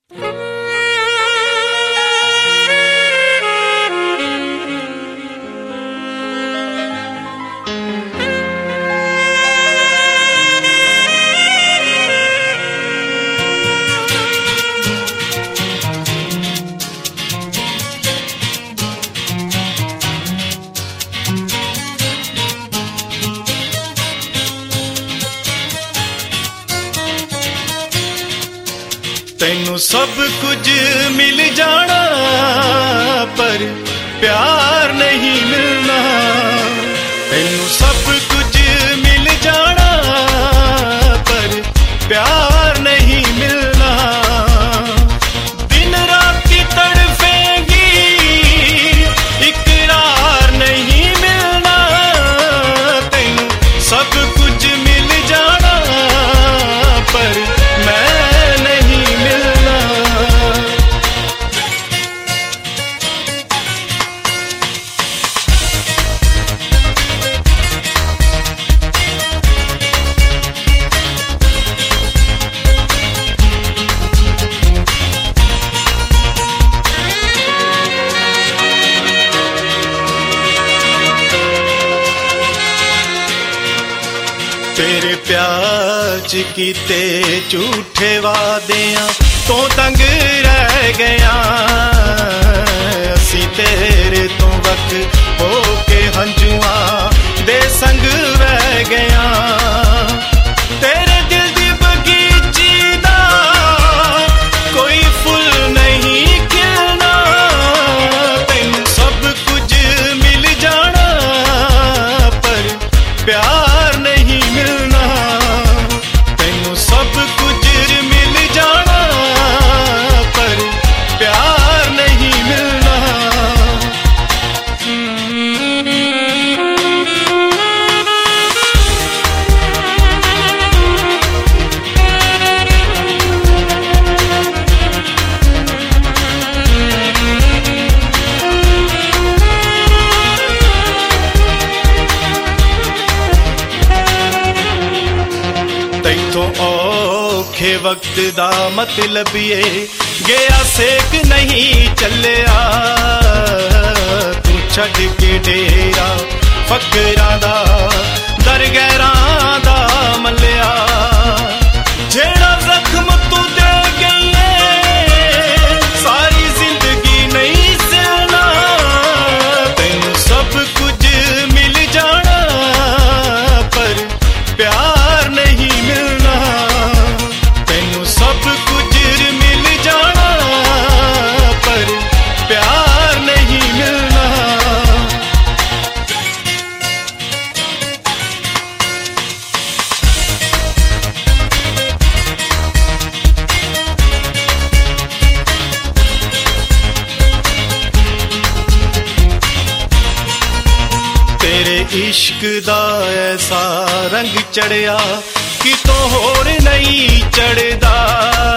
तैनू सब कुछ मिल जाना पर प्यार नहीं मिलना। तैनू सब कुछ मिल जाना पर प्यार नहीं मिलना। दिन रात तड़फेंगी इकरार नहीं मिलना। तैनू सब कुछ मिल जाना पर मैं तेरे प्यार च कीते झूठे वादियां तो तंग रह गया। असी तेरे तो वक्त होके हंजुआं दे संग रह गया। तेरे दिल दी बगीची दा कोई फुल नहीं खिलना। तैनू सब कुछ मिल जाना पर प्यार नहीं मिलना। तैनू सब कुछ मिल जाना पर प्यार नहीं मिलना। तैथों औखे वक्त दा मतलब ये गया सेक नहीं चलिया। तू छड़ के डेरा फकरां दा दरगैरां दा मलिया। जेड़ा जख्म तू दे गई है सारी जिंदगी नहीं सहना। तैनू सब कुछ मिल जाना पर प्यार नहीं मिलना। तैनू सब कुछ मिल जाना पर प्यार नहीं मिलना। तेरे इश्क दा ऐसा रंग चढ़िया कि तो होर नहीं चढ़दा।